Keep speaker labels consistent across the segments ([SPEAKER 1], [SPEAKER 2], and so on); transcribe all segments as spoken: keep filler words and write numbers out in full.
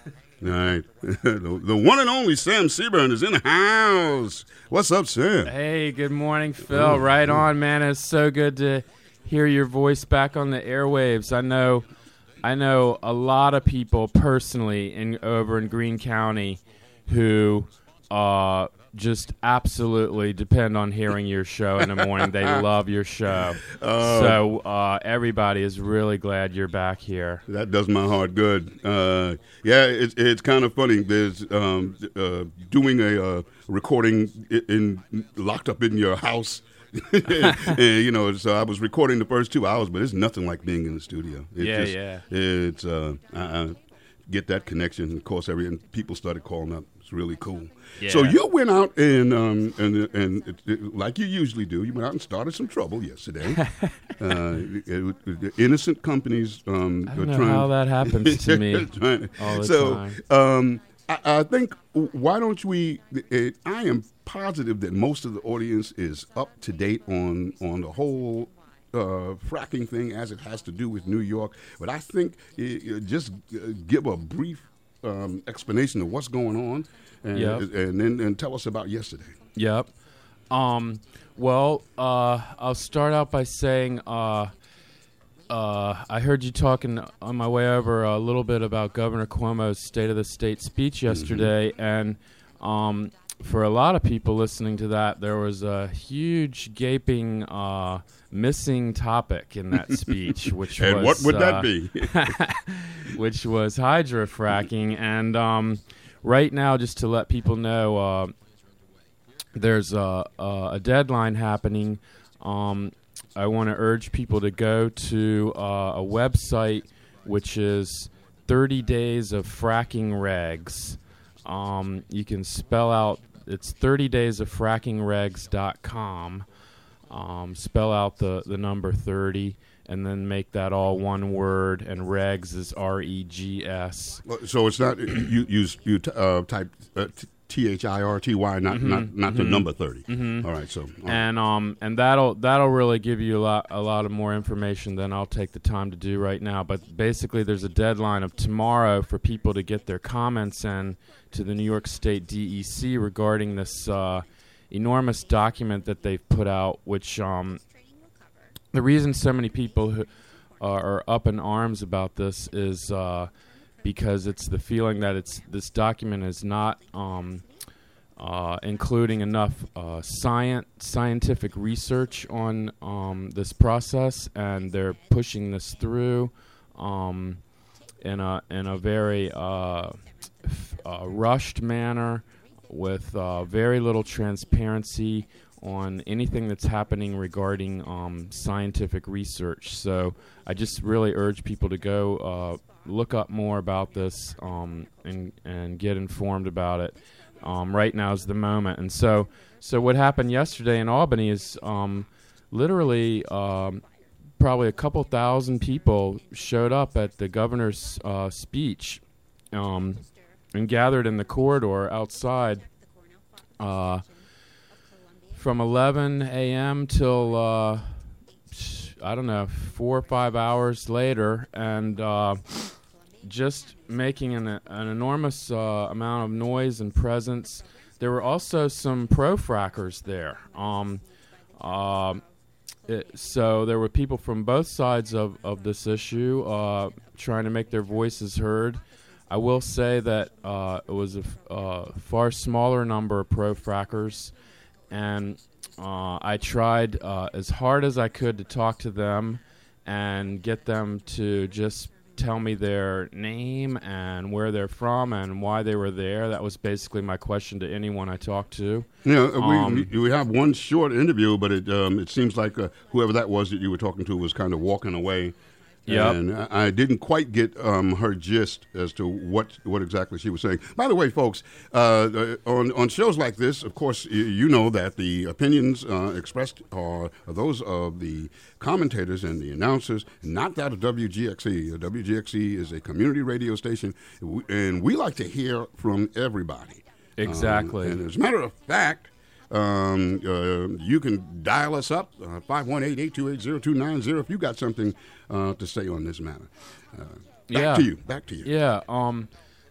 [SPEAKER 1] All right. the, the one and only Sam Seaburn is in the house. What's up, Sam?
[SPEAKER 2] Hey, good morning, Phil. Right on, man. It's so good to hear your voice back on the airwaves. I know I know a lot of people personally in over in Greene County who uh, just absolutely depend on hearing your show in the morning. They love your show. Uh, so uh, everybody is really glad you're back here.
[SPEAKER 1] That does my heart good. Uh, yeah, it's it's kind of funny. There's um, uh, doing a uh, recording in, in locked up in your house. and, and, you know, so I was recording the first two hours, but it's nothing like being in the studio. It's
[SPEAKER 2] yeah,
[SPEAKER 1] just,
[SPEAKER 2] yeah.
[SPEAKER 1] It's uh, I, I get that connection. And of course, every and people started calling up. It's really cool.
[SPEAKER 2] Yeah.
[SPEAKER 1] So you went out and um, and and it, it, like you usually do, you went out and started some trouble yesterday. uh, it, it, the innocent companies. Um,
[SPEAKER 2] I don't know
[SPEAKER 1] trying,
[SPEAKER 2] how that happens to me
[SPEAKER 1] trying,
[SPEAKER 2] all the
[SPEAKER 1] so,
[SPEAKER 2] time.
[SPEAKER 1] Um, I, I think why don't we? It, I am positive that most of the audience is up to date on on the whole uh, fracking thing as it has to do with New York. But I think uh, just uh, give a brief um, explanation of what's going on, and,
[SPEAKER 2] Yep.
[SPEAKER 1] and then and tell us about yesterday.
[SPEAKER 2] Yep. Um, well, uh, I'll start out by saying uh, uh, I heard you talking on my way over a little bit about Governor Cuomo's State of the State speech yesterday, mm-hmm. and um, for a lot of people listening to that, there was a huge, gaping, uh, missing topic in that speech, which
[SPEAKER 1] and
[SPEAKER 2] was
[SPEAKER 1] what would
[SPEAKER 2] uh,
[SPEAKER 1] that be?
[SPEAKER 2] which was hydrofracking. And um, right now, just to let people know, uh, there's a, a deadline happening. Um, I want to urge people to go to uh, a website which is thirty days of fracking regs. Um, you can spell out, it's thirty days of fracking regs dot com. Um, spell out the, the number thirty and then make that all one word, and regs is R E G S.
[SPEAKER 1] So it's not, you you, you uh, type uh, T H I R T Y, not
[SPEAKER 2] mm-hmm,
[SPEAKER 1] not not
[SPEAKER 2] mm-hmm,
[SPEAKER 1] the number thirty.
[SPEAKER 2] Mm-hmm.
[SPEAKER 1] All right, so all right.
[SPEAKER 2] and um and that'll that'll really give you a lot a lot of more information than I'll take the time to do right now. But basically, there's a deadline of tomorrow for people to get their comments in to the New York State D E C regarding this uh, enormous document that they've put out. Which um the reason so many people who are up in arms about this is uh, because it's the feeling that it's this document is not um, uh, including enough uh, science, scientific research on um, this process, and they're pushing this through um, in a in a very uh, f- uh, rushed manner with uh, very little transparency on anything that's happening regarding um, scientific research. So I just really urge people to go uh, look up more about this um, and and get informed about it. Um, right now is the moment. And so so what happened yesterday in Albany is um, literally um, probably a couple thousand people showed up at the governor's uh, speech um, and gathered in the corridor outside uh, from eleven a.m. till, uh, I don't know, four or five hours later, and uh, just making an, an enormous uh, amount of noise and presence. There were also some pro-frackers there. Um, uh, it, so there were people from both sides of, of this issue uh, trying to make their voices heard. I will say that uh, it was a f- uh, far smaller number of pro-frackers, and uh, I tried uh, as hard as I could to talk to them and get them to just tell me their name and where they're from and why they were there. That was basically my question to anyone I talked to.
[SPEAKER 1] Yeah,
[SPEAKER 2] Um,
[SPEAKER 1] we we have one short interview, but it um, it seems like uh, whoever that was that you were talking to was kind of walking away.
[SPEAKER 2] Yep.
[SPEAKER 1] And I, I didn't quite get um, her gist as to what, what exactly she was saying. By the way, folks, uh, on on shows like this, of course, you, you know that the opinions uh, expressed are, are those of the commentators and the announcers, not that of W G X E. W G X E is a community radio station, and we like to hear from everybody.
[SPEAKER 2] Exactly.
[SPEAKER 1] Um, and as a matter of fact, Um, uh, you can dial us up, uh, five one eight, eight two eight, zero two nine zero, if you got something uh, to say on this matter. Uh, back
[SPEAKER 2] yeah.
[SPEAKER 1] to you. Back to you.
[SPEAKER 2] Yeah. Um,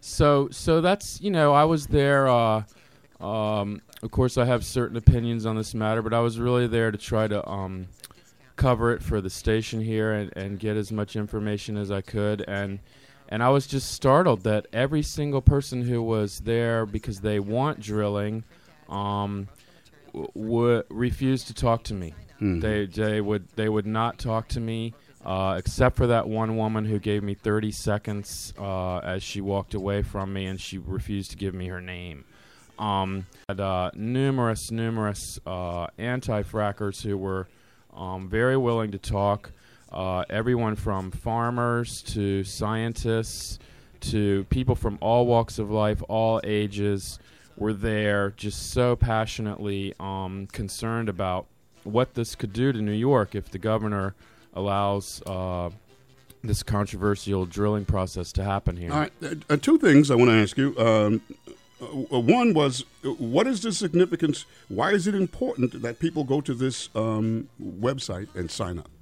[SPEAKER 2] So, so that's, you know, I was there. Uh, um, of course, I have certain opinions on this matter, but I was really there to try to um, cover it for the station here and, and get as much information as I could. And and I was just startled that every single person who was there because they want drilling um, w- would refuse to talk to me. Mm-hmm. They they would they would not talk to me. Uh, except for that one woman who gave me thirty seconds uh, as she walked away from me, and she refused to give me her name. Um, had uh, numerous, numerous uh, anti-frackers who were um, very willing to talk. Uh, everyone from farmers to scientists to people from all walks of life, all ages, were there just so passionately um, concerned about what this could do to New York if the governor allows uh, this controversial drilling process to happen here.
[SPEAKER 1] All right, uh, two things I want to ask you. Um, uh, one was, uh, what is the significance? Why is it important that people go to this um, website and sign up?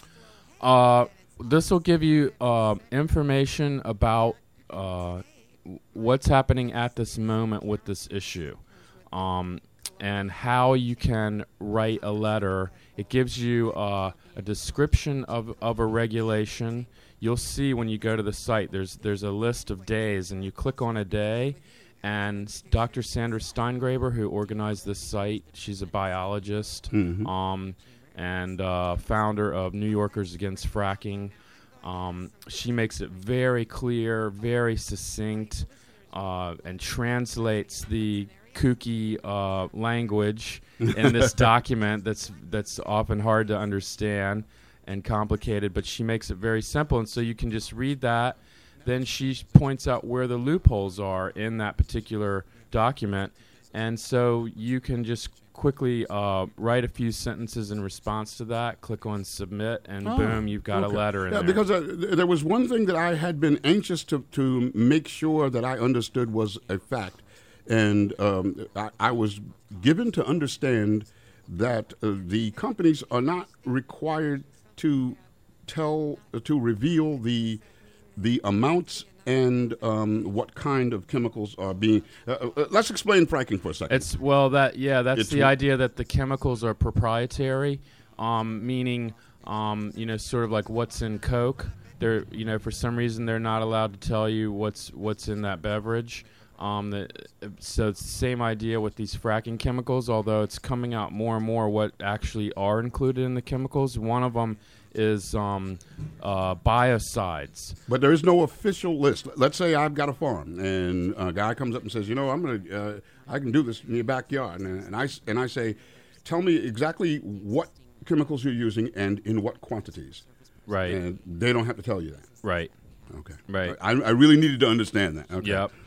[SPEAKER 2] Uh, this will give you uh, information about uh, what's happening at this moment with this issue. Um, and how you can write a letter. It gives you uh, a description of, of a regulation. You'll see when you go to the site, there's there's a list of days, and you click on a day, and Doctor Sandra Steingraber, who organized this site, she's a biologist mm-hmm. um, and uh, founder of New Yorkers Against Fracking. Um, she makes it very clear, very succinct, uh, and translates the kooky uh, language in this document that's that's often hard to understand and complicated, but she makes it very simple, and so you can just read that. Then she points out where the loopholes are in that particular document, and so you can just quickly uh, write a few sentences in response to that, click on submit, and oh, boom, you've got okay. a letter in
[SPEAKER 1] yeah,
[SPEAKER 2] there.
[SPEAKER 1] Because uh, th- there was one thing that I had been anxious to, to make sure that I understood was a fact. And um, I, I was given to understand that uh, the companies are not required to tell, uh, to reveal the the amounts and um, what kind of chemicals are being. Uh, uh, let's explain fracking for a second.
[SPEAKER 2] It's well that yeah, that's
[SPEAKER 1] it's
[SPEAKER 2] the w- idea that the chemicals are proprietary, um, meaning um, you know, sort of like what's in Coke. They're you know for some reason they're not allowed to tell you what's what's in that beverage. Um, the, so it's the same idea with these fracking chemicals, although it's coming out more and more what actually are included in the chemicals. One of them is um, uh, biocides.
[SPEAKER 1] But there is no official list. Let's say I've got a farm, and a guy comes up and says, you know, I'm gonna, uh, I can do this in your backyard. And, and, I, and I say, tell me exactly what chemicals you're using and in what quantities.
[SPEAKER 2] Right.
[SPEAKER 1] And they don't have to tell you that.
[SPEAKER 2] Right.
[SPEAKER 1] Okay.
[SPEAKER 2] Right.
[SPEAKER 1] I, I really needed to understand that. Okay.
[SPEAKER 2] Yep.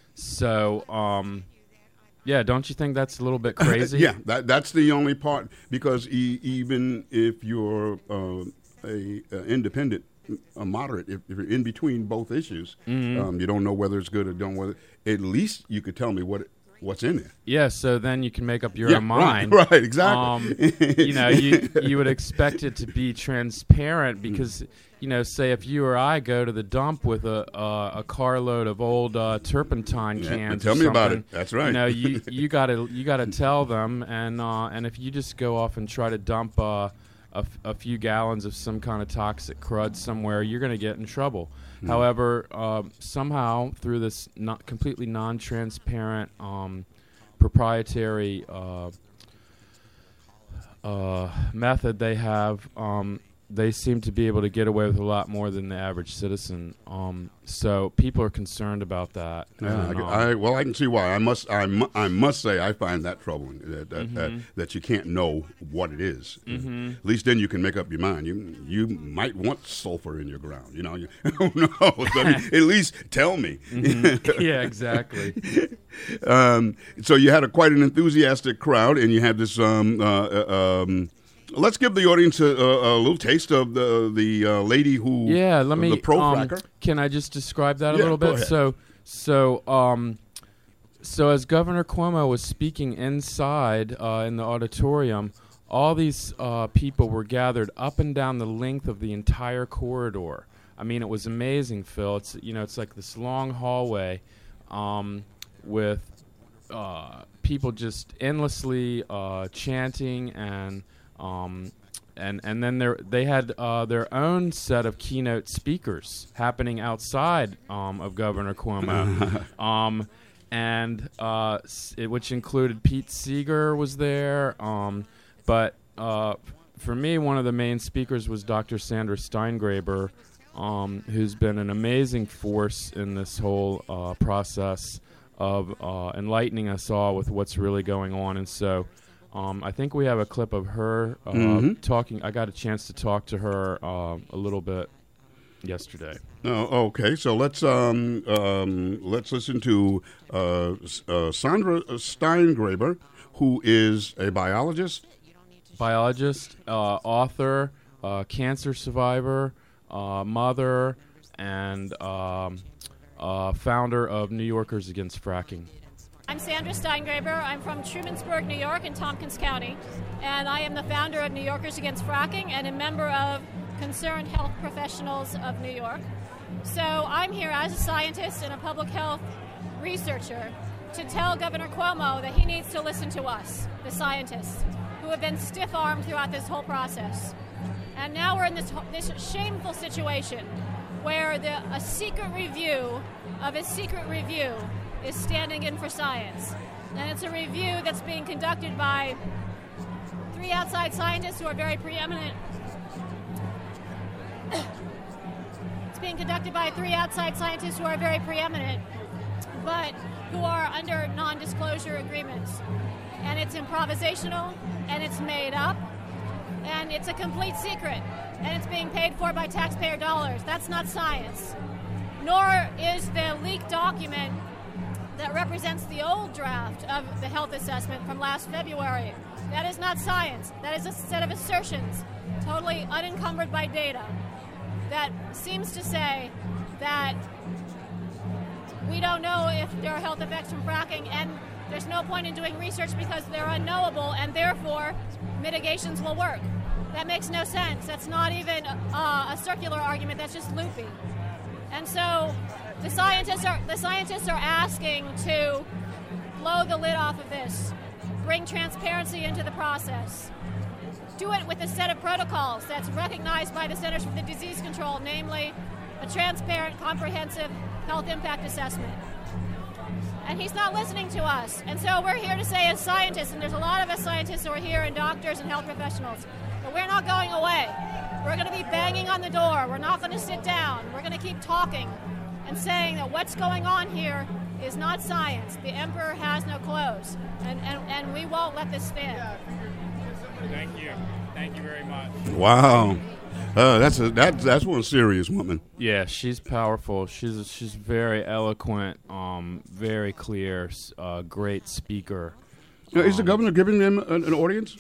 [SPEAKER 2] So, um, yeah, don't you think that's a little bit crazy?
[SPEAKER 1] Yeah, that, that's the only part, because e- even if you're uh, a, a independent, a moderate, if, if you're in between both issues, mm-hmm. um, you don't know whether it's good or don't, whether, at least you could tell me what it, what's in there.
[SPEAKER 2] Yeah, so then you can make up your
[SPEAKER 1] yeah,
[SPEAKER 2] own mind.
[SPEAKER 1] Right, right exactly.
[SPEAKER 2] Um, you know, you you would expect it to be transparent because, you know, say if you or I go to the dump with a uh, a carload of old uh, turpentine
[SPEAKER 1] yeah,
[SPEAKER 2] cans,
[SPEAKER 1] tell
[SPEAKER 2] or
[SPEAKER 1] me about
[SPEAKER 2] something,
[SPEAKER 1] it. That's right.
[SPEAKER 2] You know, you you gotta you gotta tell them, and uh, and if you just go off and try to dump uh, a, f- a few gallons of some kind of toxic crud somewhere, you're gonna get in trouble. Mm. However, uh, somehow through this not completely non-transparent, um, proprietary uh, uh, method they have, um, they seem to be able to get away with a lot more than the average citizen. Um, so people are concerned about that.
[SPEAKER 1] Yeah,
[SPEAKER 2] and,
[SPEAKER 1] I,
[SPEAKER 2] um,
[SPEAKER 1] I, well, I can see why. I must, I, mu- I must say, I find that troubling that that,
[SPEAKER 2] mm-hmm.
[SPEAKER 1] that that you can't know what it is.
[SPEAKER 2] Mm-hmm.
[SPEAKER 1] At least then you can make up your mind. You you might want sulfur in your ground. You know, you don't know. But at least tell me.
[SPEAKER 2] Mm-hmm. Yeah, exactly.
[SPEAKER 1] um, so you had a quite an enthusiastic crowd, and you had this. Um, uh, uh, um, Let's give the audience a, a, a little taste of the the uh, lady who
[SPEAKER 2] yeah let me
[SPEAKER 1] the pro
[SPEAKER 2] um,
[SPEAKER 1] fracker.
[SPEAKER 2] Can I just describe that a
[SPEAKER 1] yeah,
[SPEAKER 2] little
[SPEAKER 1] go
[SPEAKER 2] bit?
[SPEAKER 1] ahead.
[SPEAKER 2] So so um so as Governor Cuomo was speaking inside uh, in the auditorium, all these uh, people were gathered up and down the length of the entire corridor. I mean, it was amazing, Phil. It's you know it's like this long hallway. um, with uh, people just endlessly uh, chanting and um, and and then there they had uh, their own set of keynote speakers happening outside um, of Governor Cuomo, um, and uh, s- it, which included Pete Seeger was there, um, but uh, for me one of the main speakers was Doctor Sandra Steingraber, um, who's been an amazing force in this whole uh, process of uh, enlightening us all with what's really going on, and so. Um, I think we have a clip of her uh,
[SPEAKER 1] Mm-hmm.
[SPEAKER 2] talking. I got a chance to talk to her uh, a little bit yesterday.
[SPEAKER 1] Oh, okay. So let's um, um, let's listen to uh, S- uh, Sandra Steingraber, who is a biologist.
[SPEAKER 2] Biologist, uh, author, uh, cancer survivor, uh, mother, and um, uh, founder of New Yorkers Against Fracking.
[SPEAKER 3] I'm Sandra Steingraber. I'm from Trumansburg, New York in Tompkins County, and I am the founder of New Yorkers Against Fracking and a member of Concerned Health Professionals of New York. So I'm here as a scientist and a public health researcher to tell Governor Cuomo that he needs to listen to us, the scientists, who have been stiff-armed throughout this whole process. And now we're in this, this shameful situation where the, a secret review of a secret review is standing in for science. And it's a review that's being conducted by three outside scientists who are very preeminent. It's being conducted by three outside scientists who are very preeminent, but who are under non-disclosure agreements. And it's improvisational, and it's made up, and it's a complete secret, and it's being paid for by taxpayer dollars. That's not science. Nor is the leaked document that represents the old draft of the health assessment from last February. That is not science. That is a set of assertions, totally unencumbered by data, that seems to say that we don't know if there are health effects from fracking, and there's no point in doing research because they're unknowable, and therefore mitigations will work. That makes no sense. That's not even uh, a circular argument. That's just loopy. And so the scientists are the scientists are asking to blow the lid off of this, bring transparency into the process, do it with a set of protocols that's recognized by the Centers for the Disease Control, namely a transparent, comprehensive health impact assessment. And he's not listening to us. And so we're here to say as scientists, and there's a lot of us scientists who are here, and doctors and health professionals, but we're not going away. We're going to be banging on the door. We're not going to sit down. We're going to keep talking and saying that what's going on here is not science. The emperor has no clothes, and, and, and we won't let this stand.
[SPEAKER 2] Thank you. Thank you very much.
[SPEAKER 1] Wow, uh, that's a that that's one serious woman.
[SPEAKER 2] Yeah, she's powerful. She's she's very eloquent, um, very clear, s- uh, great speaker.
[SPEAKER 1] Uh, is the
[SPEAKER 2] Um,
[SPEAKER 1] governor giving them an, an audience?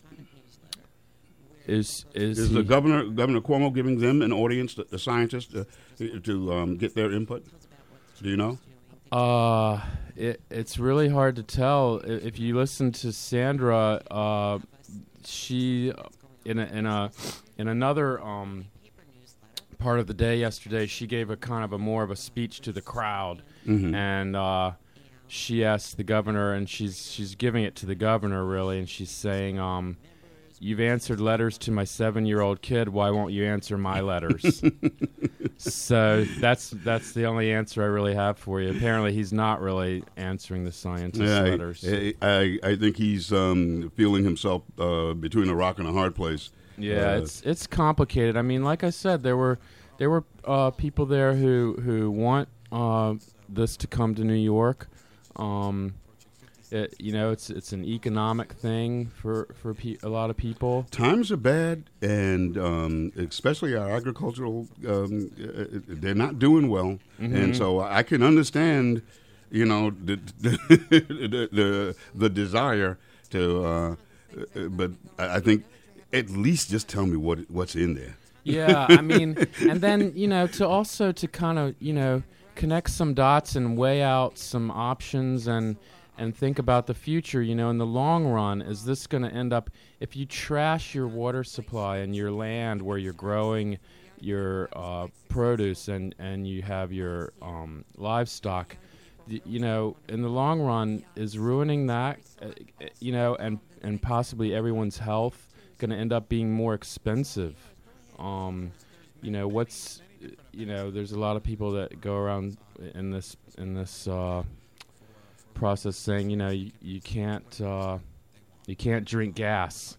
[SPEAKER 2] Is is,
[SPEAKER 1] Is
[SPEAKER 2] he,
[SPEAKER 1] the governor Governor Cuomo giving them an audience, the, the scientists, uh, to um, get their input? Do you know?
[SPEAKER 2] Uh, it, it's really hard to tell. I- If you listen to Sandra, uh, she in a, in a in another um, part of the day yesterday, she gave a kind of a more of a speech to the crowd,
[SPEAKER 1] Mhm.
[SPEAKER 2] and uh, she asked the governor, and she's she's giving it to the governor really, and she's saying, um, "You've answered letters to my seven-year-old kid. Why won't you answer my letters?" So that's that's the only answer I really have for you. Apparently, he's not really answering the scientist's
[SPEAKER 1] Yeah,
[SPEAKER 2] letters.
[SPEAKER 1] I, I, I think he's um, feeling himself uh, between a rock and a hard place.
[SPEAKER 2] Yeah,
[SPEAKER 1] Uh,
[SPEAKER 2] it's it's complicated. I mean, like I said, there were there were uh, people there who who want uh, this to come to New York. Um, it, you know, it's it's an economic thing for for pe- a lot of people.
[SPEAKER 1] Times are bad, and um, especially our agricultural, um, uh, they're not doing well. And so I can understand, you know, the the the, the, the desire to, uh, uh, but I I think at least just tell me what what's in there.
[SPEAKER 2] Yeah, I mean, and then you know to also to kind of you know connect some dots and weigh out some options and. And think about the future, you know, in the long run, is this going to end up, if you trash your water supply and your land where you're growing your uh, produce and, and you have your um, livestock, y- you know, in the long run, is ruining that, uh, you know, and, and possibly everyone's health going to end up being more expensive. Um, you know, what's, you know, there's a lot of people that go around in this in this uh, process saying, you know, you, you can't uh, you can't drink gas.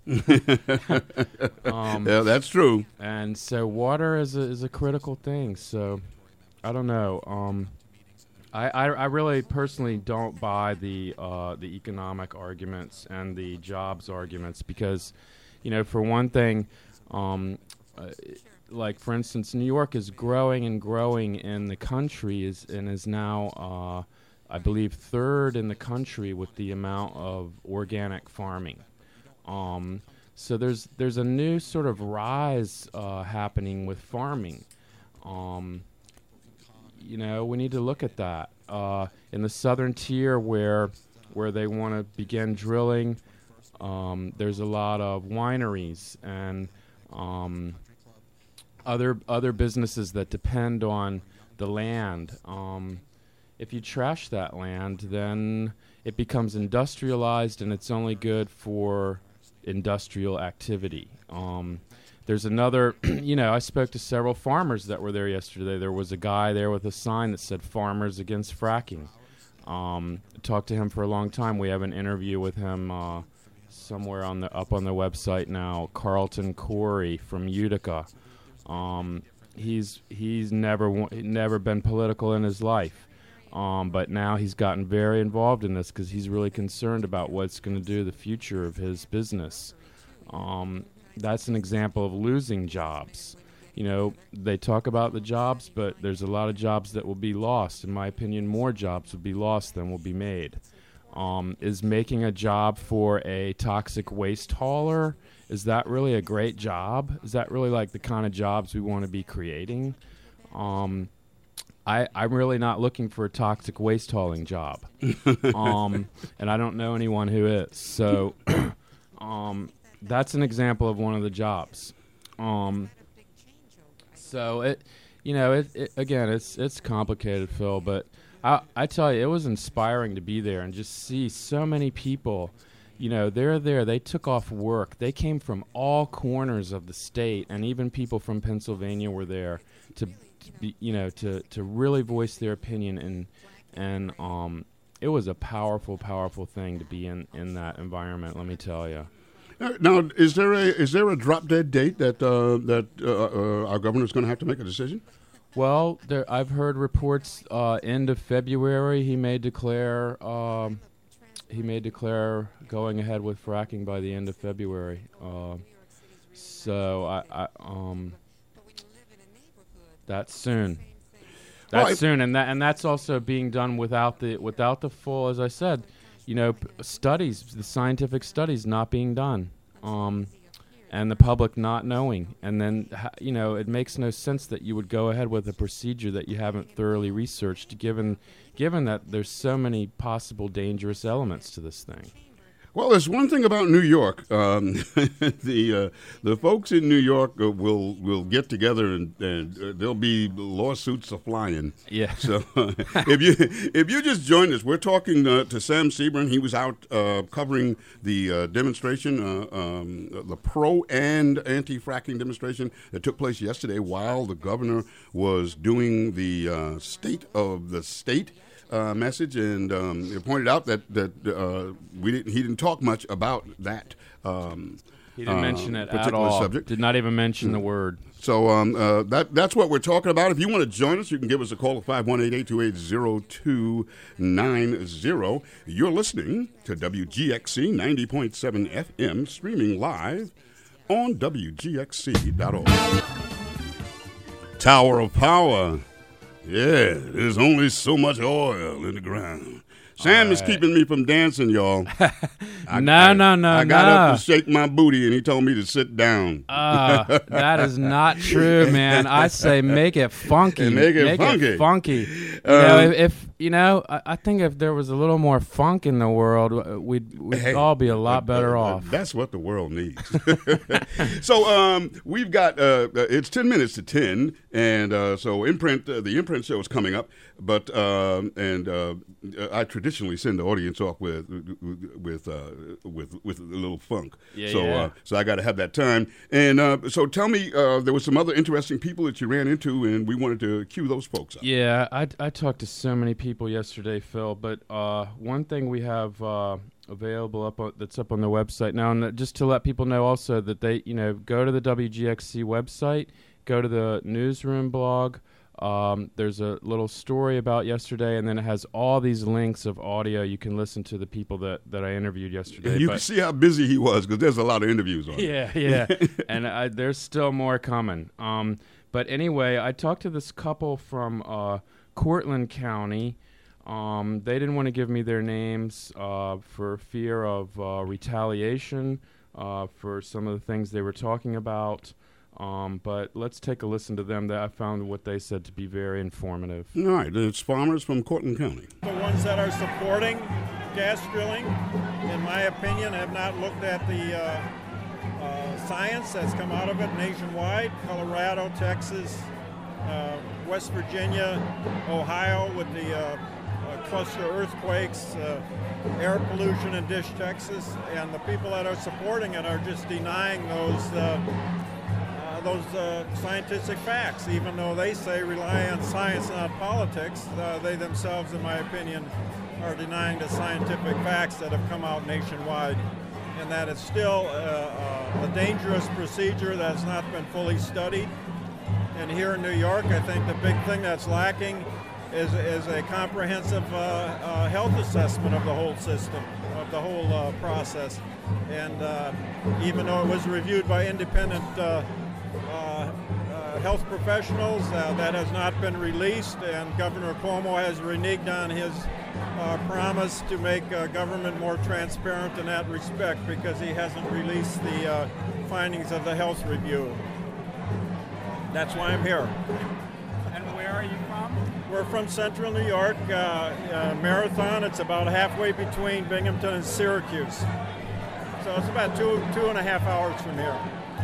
[SPEAKER 2] um,
[SPEAKER 1] yeah, that's true.
[SPEAKER 2] And so water is a, is a critical thing. So I don't know. Um, I, I I really personally don't buy the uh, the economic arguments and the jobs arguments because, you know, for one thing, um, uh, like for instance, New York is growing and growing in the country is and is now, uh, I believe, third in the country with the amount of organic farming. Um, so there's there's a new sort of rise uh, happening with farming. Um, you know, we need to look at that. Uh, in the southern tier where where they want to begin drilling, um, there's a lot of wineries and um, other other businesses that depend on the land. Um, if you trash that land, then it becomes industrialized, and it's only good for industrial activity. Um, there's another, you know, I spoke to several farmers that were there yesterday. There was a guy there with a sign that said "Farmers Against Fracking." Um, talked to him for a long time. We have an interview with him uh, somewhere on the up on the website now. Carlton Corey from Utica. Um, he's he's never wa- never been political in his life, um, but now he's gotten very involved in this because he's really concerned about what's going to do the future of his business. Um, that's an example of losing jobs. You know, they talk about the jobs, but there's a lot of jobs that will be lost. In my opinion, more jobs will be lost than will be made. Um, is making a job for a toxic waste hauler, is that really a great job? Is that really like the kind of jobs we want to be creating? Um, I, I'm really not looking for a toxic waste hauling job. um, and I don't know anyone who is. So um, that's an example of one of the jobs. Um, so it, you know, it, it again, it's it's complicated, Phil, but I, I tell you, it was inspiring to be there and just see so many people. You know, they're there. They took off work. They came from all corners of the state, and even people from Pennsylvania were there to, to be, you know, to, to really voice their opinion. And and um, it was a powerful, powerful thing to be in, in that environment. Let me tell you.
[SPEAKER 1] Now, is there a is there a drop dead date that uh, that uh, uh, our governor is going to have to make a decision?
[SPEAKER 2] Well, there, I've heard reports uh, end of February he may declare um, he may declare going ahead with fracking by the end of February. Uh, so I, I um, that's soon. That's
[SPEAKER 1] well,
[SPEAKER 2] soon, and that and that's also being done without the without the full, as I said, you know, p- studies, the scientific studies not being done. Um, and the public not knowing. And then, ha- you know, it makes no sense that you would go ahead with a procedure that you haven't thoroughly researched, given given that there's so many possible dangerous elements to this thing.
[SPEAKER 1] Well, there's one thing about New York. Um, the uh, the folks in New York uh, will will get together and, and uh, there'll be lawsuits a flying.
[SPEAKER 2] Yeah.
[SPEAKER 1] So uh, if you if you just joined us, we're talking uh, to Sam Sebring. He was out uh, covering the uh, demonstration, uh, um, the pro and anti-fracking demonstration that took place yesterday while the governor was doing the uh, state of the state. Uh, message, and um, it pointed out that that uh, we didn't. He didn't talk much about that. Um,
[SPEAKER 2] He didn't
[SPEAKER 1] uh,
[SPEAKER 2] mention it at
[SPEAKER 1] particular
[SPEAKER 2] all.
[SPEAKER 1] Subject.
[SPEAKER 2] Did not even mention mm. the word.
[SPEAKER 1] So um, uh, that that's what we're talking about. If you want to join us, you can give us a call at five one eight, eight two eight, zero two nine zero. You're listening to W G X C ninety point seven F M, streaming live on W G X C dot org. Tower of Power. Yeah, there's only so much oil in the ground. Sam
[SPEAKER 2] All
[SPEAKER 1] is
[SPEAKER 2] right.
[SPEAKER 1] keeping me from dancing, y'all. I,
[SPEAKER 2] no,
[SPEAKER 1] I,
[SPEAKER 2] no, no,
[SPEAKER 1] I got
[SPEAKER 2] no.
[SPEAKER 1] up to shake my booty, and he told me to sit down.
[SPEAKER 2] Uh, that is not true, man. I say make it funky.
[SPEAKER 1] And make it
[SPEAKER 2] make
[SPEAKER 1] funky.
[SPEAKER 2] It funky. You
[SPEAKER 1] Um,
[SPEAKER 2] know, if, if you know, I, I think if there was a little more funk in the world, we'd we'd
[SPEAKER 1] Hey,
[SPEAKER 2] all be a lot
[SPEAKER 1] uh,
[SPEAKER 2] better
[SPEAKER 1] uh,
[SPEAKER 2] off.
[SPEAKER 1] That's what the world needs. So um, we've got uh, uh, it's ten minutes to ten, and uh, so imprint uh, the imprint show is coming up. But um, and uh, I traditionally send the audience off with with uh, with with a little funk.
[SPEAKER 2] Yeah,
[SPEAKER 1] so
[SPEAKER 2] yeah.
[SPEAKER 1] Uh, so I got to have that time. And uh, so tell me, uh, there was some other interesting people that you ran into, and we wanted to cue those folks up.
[SPEAKER 2] Yeah, I, I talked to so many people yesterday, Phil. But uh, one thing we have uh, available up on, that's up on the website now, and just to let people know also that they, you know, go to the W G X C website, go to the newsroom blog. Um, there's a little story about yesterday, and then it has all these links of audio. You can listen to the people that, that I interviewed yesterday.
[SPEAKER 1] You
[SPEAKER 2] but
[SPEAKER 1] can see how busy he was because there's a lot of interviews on it.
[SPEAKER 2] Yeah, yeah. and I, there's still more coming. Um, but anyway, I talked to this couple from uh, Cortland County. Um, they didn't want to give me their names uh, for fear of uh, retaliation uh, for some of the things they were talking about. Um, but let's take a listen to them. That I found what they said to be very informative.
[SPEAKER 1] All right, it's farmers from Cortland County.
[SPEAKER 4] The ones that are supporting gas drilling, in my opinion, have not looked at the uh, uh, science that's come out of it nationwide. Colorado, Texas, uh, West Virginia, Ohio with the uh, uh, cluster earthquakes, uh, air pollution in Dish, Texas, and the people that are supporting it are just denying those uh, those uh, scientific facts, even though they say rely on science, not politics. Uh, they themselves, in my opinion, are denying the scientific facts that have come out nationwide, and that it's still uh, uh, a dangerous procedure that's not been fully studied. And here in New York, I think the big thing that's lacking is, is a comprehensive uh, uh, health assessment of the whole system, of the whole uh, process. And uh, even though it was reviewed by independent uh, Uh, uh, health professionals, uh, that has not been released, and Governor Cuomo has reneged on his uh, promise to make uh, government more transparent in that respect because he hasn't released the uh, findings of the health review. That's why I'm here.
[SPEAKER 5] And where are you from?
[SPEAKER 4] We're from Central New York, uh, uh, Marathon. It's about halfway between Binghamton and Syracuse. So it's about two, two and a half hours from here.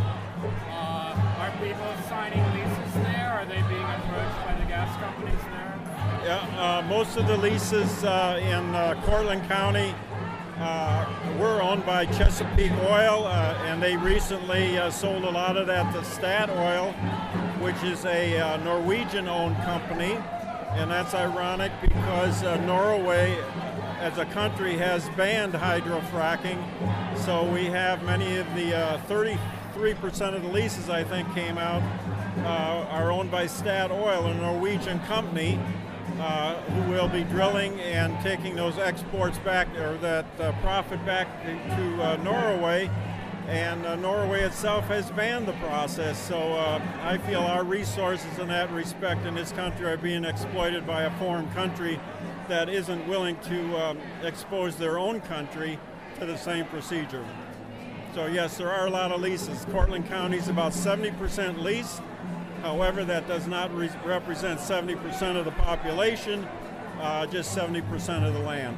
[SPEAKER 5] Are people signing leases there? Are they being approached by the gas companies there?
[SPEAKER 4] Yeah, uh, most of the leases uh, in uh, Cortland County uh, were owned by Chesapeake Oil, uh, and they recently uh, sold a lot of that to Statoil, which is a uh, Norwegian-owned company. And that's ironic because uh, Norway, as a country, has banned hydrofracking. So we have many of the uh, thirty-three percent of the leases, I think, came out, uh, are owned by Statoil, a Norwegian company, uh, who will be drilling and taking those exports back, or that uh, profit back to uh, Norway. And uh, Norway itself has banned the process. So uh, I feel our resources in that respect in this country are being exploited by a foreign country that isn't willing to um, expose their own country to the same procedure. So yes, there are a lot of leases. Cortland County is about seventy percent leased. However, that does not re- represent seventy percent of the population, uh, just seventy percent of the land.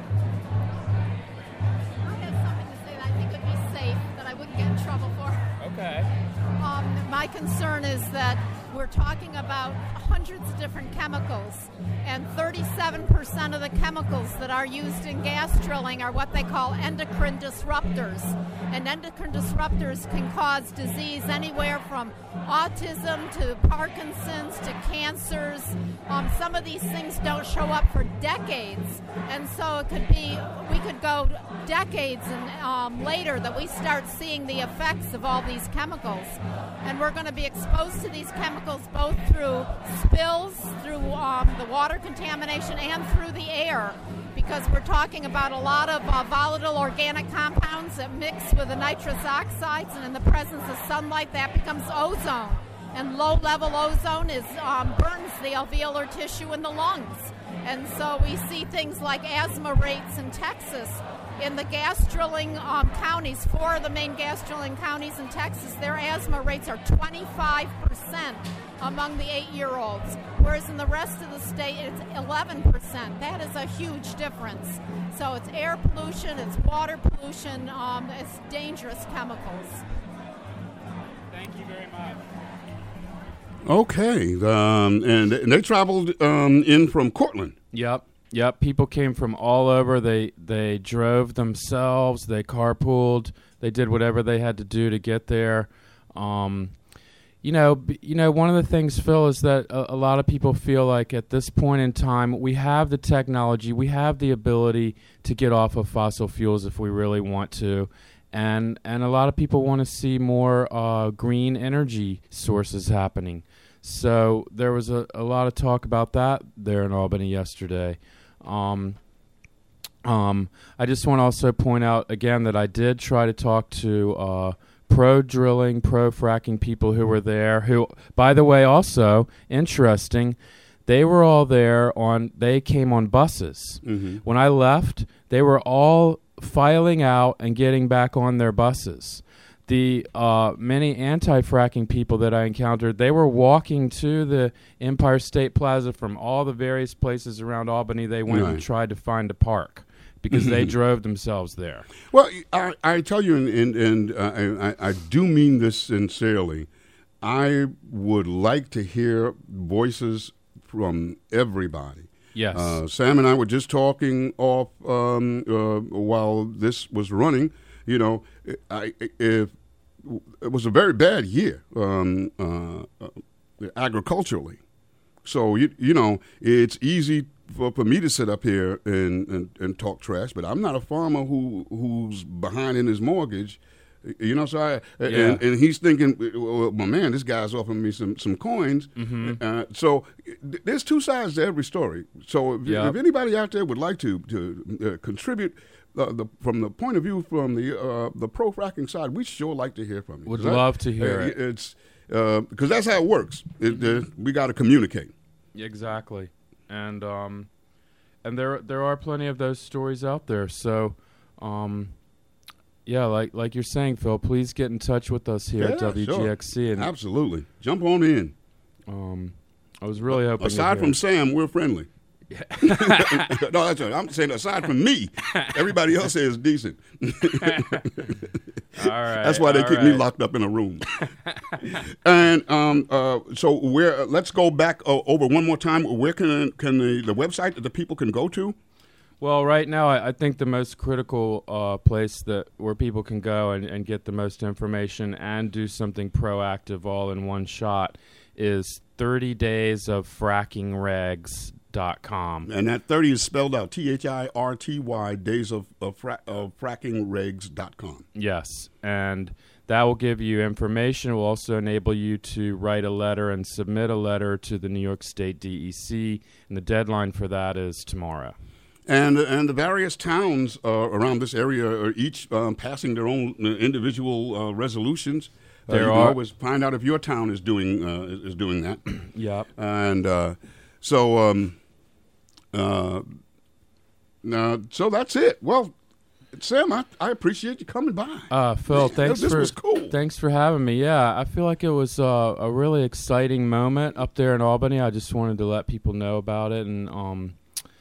[SPEAKER 3] I have something to say that I think would be safe, that I wouldn't get in trouble for.
[SPEAKER 5] Okay.
[SPEAKER 3] Um, my concern is that we're talking about hundreds of different chemicals, and thirty-seven percent of the chemicals that are used in gas drilling are what they call endocrine disruptors. And endocrine disruptors can cause disease anywhere from autism to Parkinson's to cancers. Um, some of these things don't show up for decades, and so it could be, we could go decades and um, later that we start seeing the effects of all these chemicals. And we're going to be exposed to these chemicals both through spills, through um, the water contamination, and through the air, because we're talking about a lot of uh, volatile organic compounds that mix with the nitrous oxides, and in the presence of sunlight that becomes ozone. And low-level ozone is um, burns the alveolar tissue in the lungs.
[SPEAKER 6] And so we see things like asthma rates in Texas. In the gas drilling um, counties, four of the main gas drilling counties in Texas, their asthma rates are twenty-five percent among the eight-year-olds, whereas in the rest of the state it's eleven percent. That is a huge difference. So it's air pollution, it's water pollution, um, it's dangerous chemicals.
[SPEAKER 5] Thank you very much.
[SPEAKER 1] Okay, um, and, and they traveled um, in from Cortland.
[SPEAKER 2] Yep. Yep, people came from all over. They they drove themselves. They carpooled. They did whatever they had to do to get there. Um, you know, b- you know, one of the things, Phil, is that a, a lot of people feel like at this point in time we have the technology, we have the ability to get off of fossil fuels if we really want to, and and a lot of people want to see more uh, green energy sources happening. So there was a, a lot of talk about that there in Albany yesterday. Um, um, I just want to also point out again that I did try to talk to uh, pro-drilling, pro-fracking people who were there, who, by the way, also, interesting, they were all there on, they came on buses.
[SPEAKER 1] Mm-hmm.
[SPEAKER 2] When I left, they were all filing out and getting back on their buses. The uh, many anti-fracking people that I encountered, they were walking to the Empire State Plaza from all the various places around Albany. They went
[SPEAKER 1] Right.
[SPEAKER 2] and tried to find a park because they drove themselves there.
[SPEAKER 1] Well, I, I tell you, and, and, and uh, I, I do mean this sincerely, I would like to hear voices from everybody.
[SPEAKER 2] Yes.
[SPEAKER 1] Uh, Sam and I were just talking off um, uh, while this was running. You know, I, if it was a very bad year um, uh, uh, agriculturally. So, you, you know, it's easy for, for me to sit up here and, and, and talk trash, but I'm not a farmer who who's behind in his mortgage. You know, so I,
[SPEAKER 2] Yeah.
[SPEAKER 1] and, and he's thinking, well, my man, this guy's offering me some, some coins.
[SPEAKER 2] Mm-hmm.
[SPEAKER 1] Uh, so th- there's two sides to every story. So if,
[SPEAKER 2] Yep.
[SPEAKER 1] if anybody out there would like to, to uh, contribute, Uh, the, from the point of view from the uh, the pro fracking side, we sure like to hear from you.
[SPEAKER 2] Would
[SPEAKER 1] 'Cause
[SPEAKER 2] love to hear
[SPEAKER 1] uh,
[SPEAKER 2] it.
[SPEAKER 1] It's because that's how it works. It, uh, we got to communicate.
[SPEAKER 2] Exactly. And um, and there there are plenty of those stories out there. So, um, yeah, like like you're saying, Phil, please get in touch with us here
[SPEAKER 1] Yeah,
[SPEAKER 2] at W G X C.
[SPEAKER 1] sure.
[SPEAKER 2] And
[SPEAKER 1] Absolutely, jump on in.
[SPEAKER 2] um, I was really hoping. to
[SPEAKER 1] Aside
[SPEAKER 2] hear
[SPEAKER 1] from
[SPEAKER 2] it.
[SPEAKER 1] Sam, we're friendly. No, that's right. I'm saying aside from me, everybody else is decent.
[SPEAKER 2] All right.
[SPEAKER 1] That's why they
[SPEAKER 2] all
[SPEAKER 1] keep me
[SPEAKER 2] right.
[SPEAKER 1] locked up in a room. And um, uh, so where? Let's go back uh, over one more time. Where can can the, the website that the people can go to?
[SPEAKER 2] Well, right now, I, I think the most critical uh, place that where people can go and, and get the most information and do something proactive all in one shot is thirty days of fracking regs dot com.
[SPEAKER 1] And that thirty is spelled out T H I R T Y, days of, of, fra- of fracking regs dot com.
[SPEAKER 2] Yes, and that will give you information. It will also enable you to write a letter and submit a letter to the New York State D E C, and the deadline for that is tomorrow.
[SPEAKER 1] And and the various towns uh, around this area are each um, passing their own uh, individual uh, resolutions. Uh,
[SPEAKER 2] There
[SPEAKER 1] you
[SPEAKER 2] are-
[SPEAKER 1] can always find out if your town is doing uh, is is doing that.
[SPEAKER 2] Yep.
[SPEAKER 1] And uh, so um, uh, uh, so that's it. Well, Sam, I, I appreciate you coming by.
[SPEAKER 2] Uh, Phil, thanks
[SPEAKER 1] this
[SPEAKER 2] for
[SPEAKER 1] was cool.
[SPEAKER 2] thanks for having me. Yeah, I feel like it was uh, a really exciting moment up there in Albany. I just wanted to let people know about it, and um,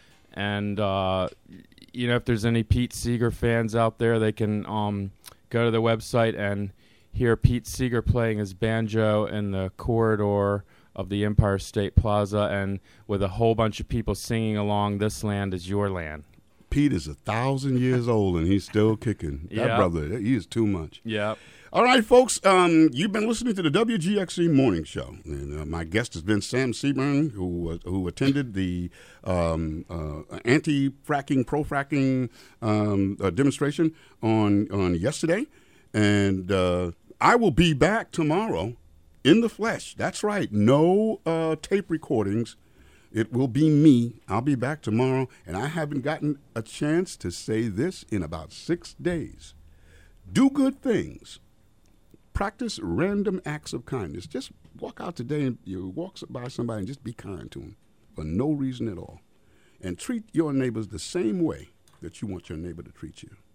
[SPEAKER 2] and uh, you know, if there's any Pete Seeger fans out there, they can um, go to the website and hear Pete Seeger playing his banjo in the corridor of the Empire State Plaza, and with a whole bunch of people singing along, "This Land Is Your Land."
[SPEAKER 1] Pete is a thousand years old and he's still kicking. That
[SPEAKER 2] Yeah.
[SPEAKER 1] brother, he is too much.
[SPEAKER 2] Yep.
[SPEAKER 1] All right, folks, um, you've been listening to the W G X C Morning Show. And uh, my guest has been Sam Seaburn, who uh, who attended the um, uh, anti-fracking, pro-fracking um, uh, demonstration on, on yesterday. And uh, I will be back tomorrow in the flesh. That's right. No uh, tape recordings. It will be me. I'll be back tomorrow. And I haven't gotten a chance to say this in about six days. Do good things. Practice random acts of kindness. Just walk out today and you walk by somebody and just be kind to them for no reason at all. and treat your neighbors the same way that you want your neighbor to treat you.